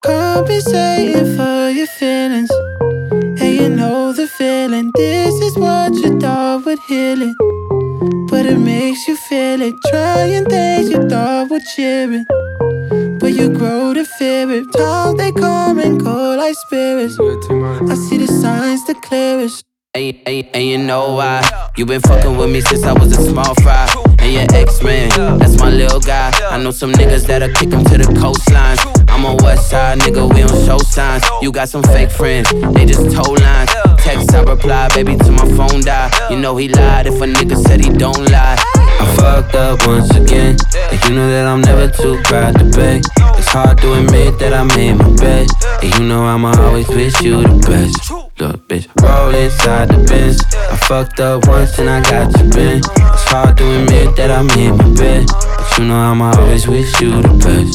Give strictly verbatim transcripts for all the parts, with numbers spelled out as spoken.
Compensating for your feelings, and you know the feeling. This is what you thought would heal it, but it makes you feel it. Trying things you thought would cheer it, but you grow to fear it. Times they come and go like spirits. I see the signs the clearest. And, and, and you know why? You been fucking with me since I was a small fry. And your ex-man, that's my little guy. I know some niggas that'll kick him to the coastline. I'm a west side nigga, we don't show signs. You got some fake friends, they just told lines. Text, I reply, baby, till my phone die. You know he lied if a nigga said he don't lie. I fucked up once again, and you know that I'm never too proud to beg. It's hard to admit that I made my bed, and you know I'ma always wish you the best. Look, bitch, roll inside the Benz. I fucked up once and I got you bent. It's hard to admit that I made my bed, but you know I'ma always wish you the best.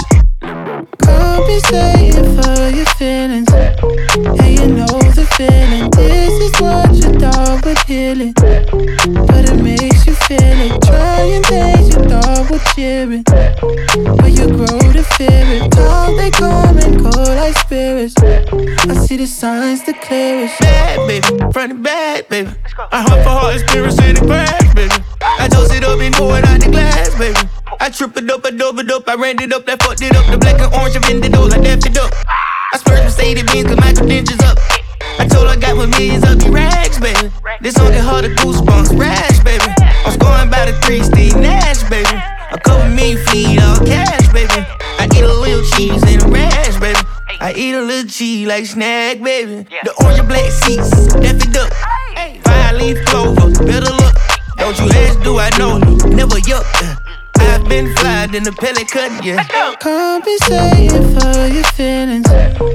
Compensating for your feelings, and you know the feeling. This is what you thought would heal it, but it makes you feel it. Trying things you thought would cheer it, but you grow to fear it. Times they come and go like spirits. I see the signs the clearest. Bad baby, front and back baby. I heart for heart, spirits in the crash baby. I toast it up and pour it out the glass baby. I tripped it up, I dove it up, I ran it up, I fucked it up. The black and orange, I vended those, I dapped it up. I splurged Mercedes Benz, cause my credentials up. I told her I got my millions up, you rags, baby. This song get harder, goosebumps, rash, baby. I'm scoring by the three, Steve Nash, baby. A couple million feet, all cash, baby. I eat a little cheese and a rash, baby. I eat a little cheese like snack, baby. The orange and black seats, dapped it up. Five leaf clover, better look. Don't you ask, do I know? Never yuck. I've been fly, then the pellet cut, yeah. Compensating for your feelings,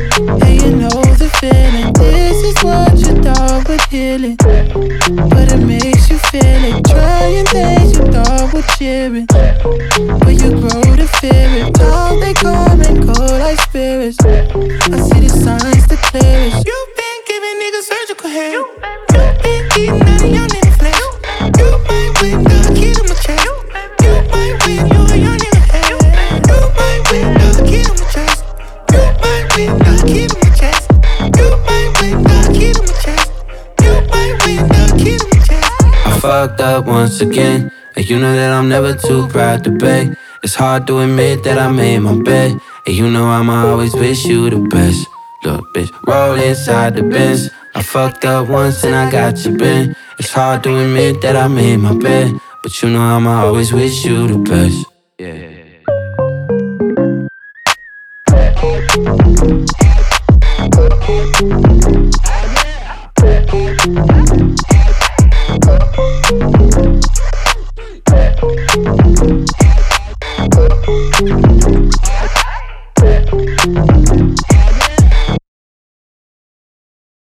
and you know the feeling. This is what you thought would heal it, but it makes you feel it. Trying things you thought would cheer it, but you grow to fear it. Times they come and go like spirits. I see the signs the clearest. You been giving niggas surgical hair. You been eating out of your nigga flesh. You might win the kid on my chest. You might win, you a young nigga head. You might win the kid on my chest. You might win the kid on my chest. You might win the kid on my chest. You might win the kid on my chest. I fucked up once again, and you know that I'm never too proud to beg. It's hard to admit that I made my bed, and you know I'ma always wish you the best. Look, bitch, roll inside the Benz. I fucked up once and I got you bent. It's hard to admit that I made my bed, but you know I'ma always wish you the best. Yeah. Yeah.